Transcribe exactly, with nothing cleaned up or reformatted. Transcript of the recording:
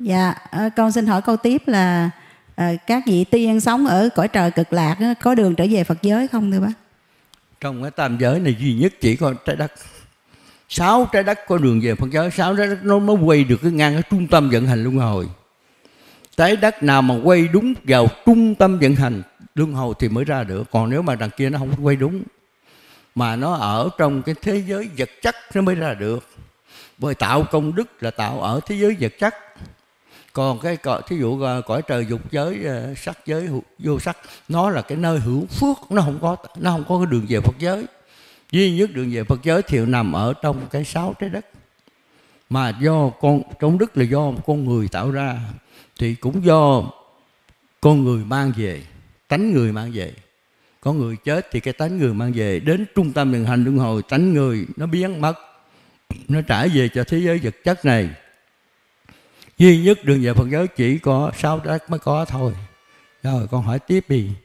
Dạ, con xin hỏi câu tiếp là à, các vị tiên sống ở cõi trời cực lạc á, có đường trở về Phật giới không thưa bác? Trong cái tam giới này duy nhất chỉ có trái đất. Sáu trái đất có đường về Phật giới, sáu trái đất nó mới quay được cái ngang cái trung tâm vận hành luân hồi. Trái đất nào mà quay đúng vào trung tâm vận hành luân hồi thì mới ra được. Còn nếu mà đằng kia nó không quay đúng, mà nó ở trong cái thế giới vật chất nó mới ra được. Bởi tạo công đức là tạo ở thế giới vật chất. Còn cái thí dụ cõi trời dục giới, sắc giới, vô sắc, nó là cái nơi hữu phước, nó không có nó không có cái đường về Phật giới. Duy nhất đường về Phật giới thì nằm ở trong cái sáu trái đất. Mà do con công đức là do con người tạo ra, thì cũng do con người mang về, tánh người mang về. Có người chết thì cái tánh người mang về, đến trung tâm vận hành luân hồi, tánh người nó biến mất, nó trả về cho thế giới vật chất này. Duy nhất đường về Phật giới chỉ có sáu trái đất mới có thôi. Rồi con hỏi tiếp đi.